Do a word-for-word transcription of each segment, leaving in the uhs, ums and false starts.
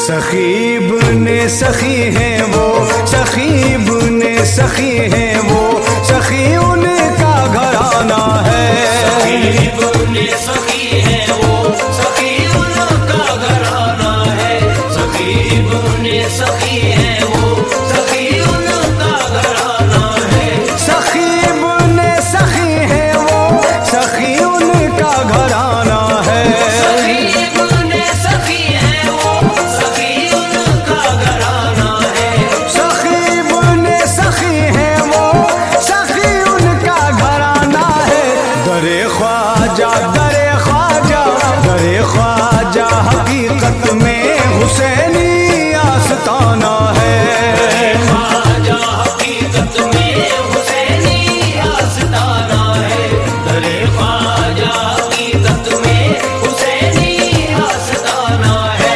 सखीब ने सखी है वो, सखीब ने सखी है वो, सखी उनका घराना है। सखीब ने सखी है वो, सखी उनका घराना है। सखीब ने सखी है वो, सखी उनका घराना है। सखीब ने सखी है वो, सखी उनका घराना है। सखीब ने सखी है वो, सखी उनका घराना है। सखीब ने सखी है वो, सखी उनका घराना है। दरे ख्वाजा दरे ख्वाजा दरे ख्वाजा हकीकत में हुसैनी आस्ताना है। ख्वाजा हकीकत में हुसैनी आस्ताना है। दरे ख्वाजा हकीकत में हुसैनी आस्ताना है।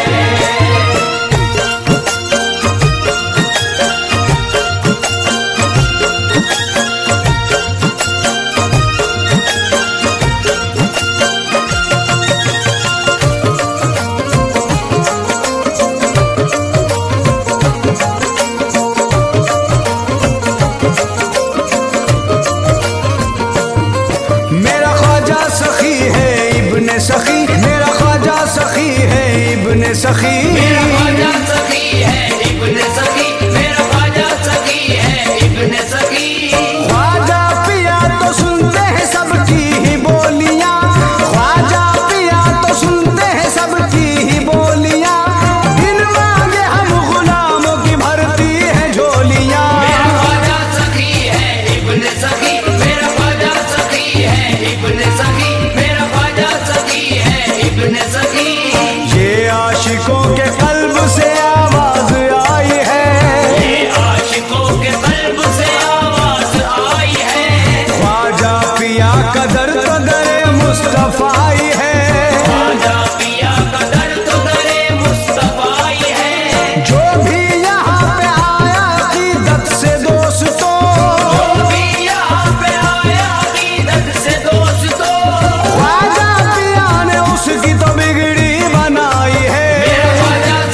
मेरा ख्वाजा सखी है इब्ने सखी, मेरा ख्वाजा सखी है इब्ने सखी। मेरा ख्वाजा सखी है इब्ने सखी, मेरा ख्वाजा सखी है इब्ने सखी। ख्वाजा पिया तो सुनते हैं सबकी ही बोलियां, ख्वाजा पिया तो सुनते हैं सबकी ही बोलियां। बिन मांगे हम गुलामों की भरती है झोलियां। मेरा ख्वाजा सखी है इब्ने सखी, मेरा ख्वाजा सखी है इब्ने सखी, मेरा ख्वाजा सखी है इब्ने सखी। ये आशिकों के कल्ब से आवाज आई है, ये आशिकों के कल्ब से आवाज आई है। ख्वाजा पिया कदर कदरे मुस्तफाई है। ख्वाजा पिया का दर तो दरे मुस्तफाई है। जो भी यहाँ पे आया अकीदत से दोस्तों, जो भी यहाँ पे आया अकीदत से दोस्तों, ख्वाजा पिया ने उसकी तो बिगड़ी बनाई है। मेरा ख्वाजा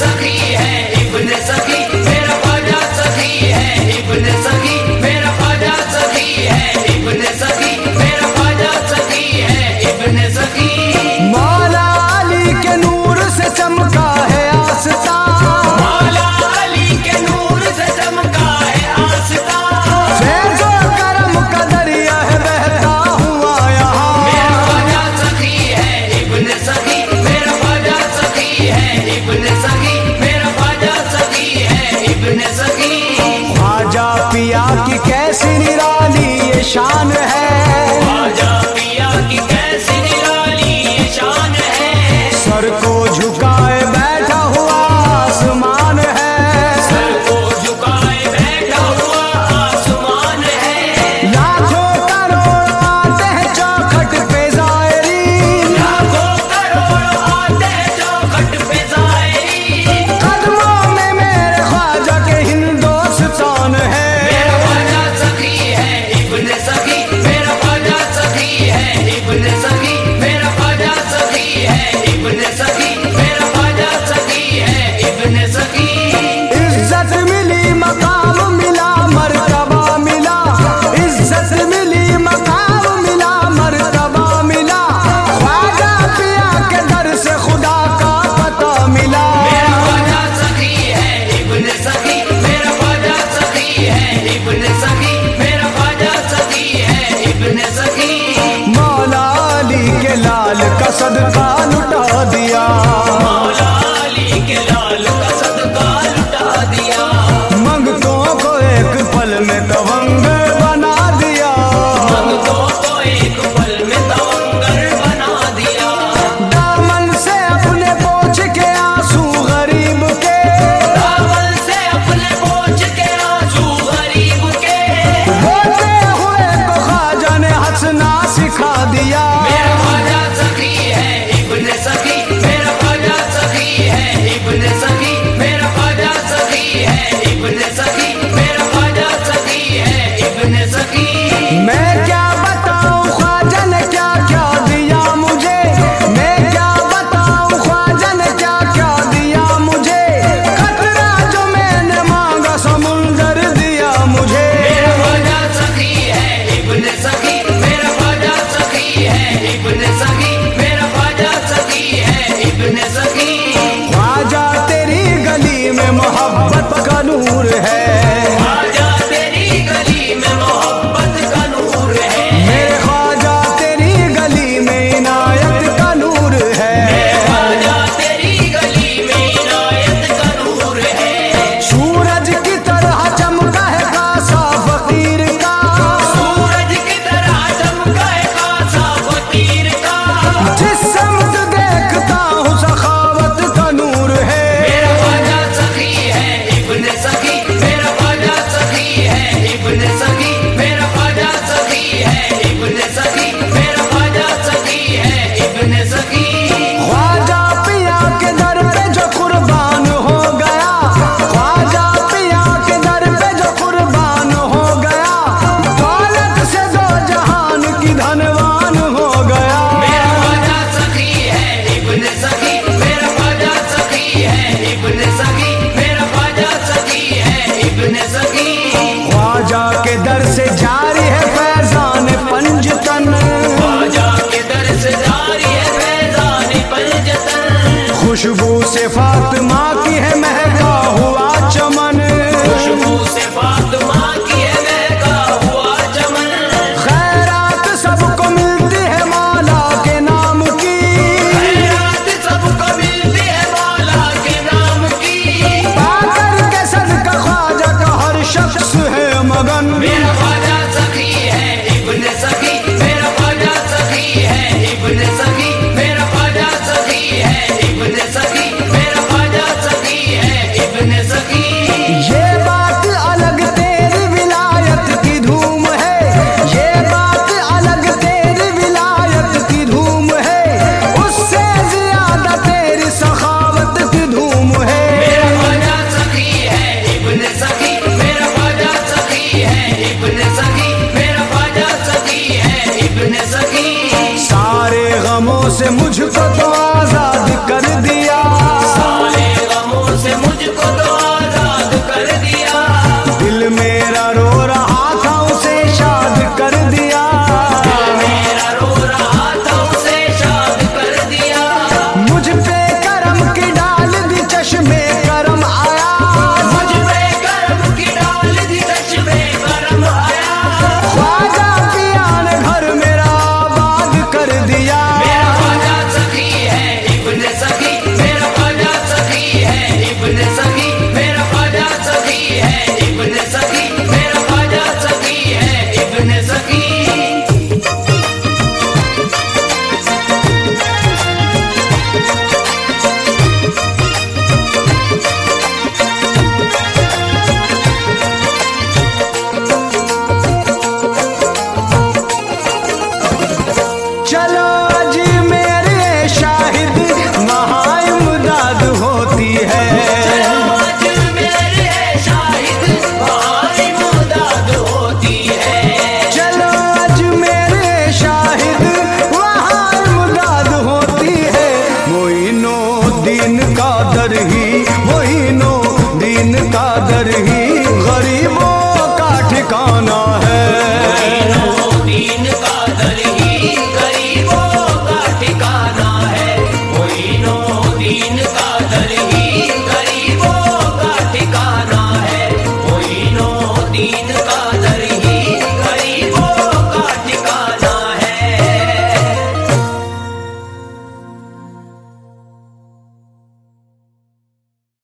नींद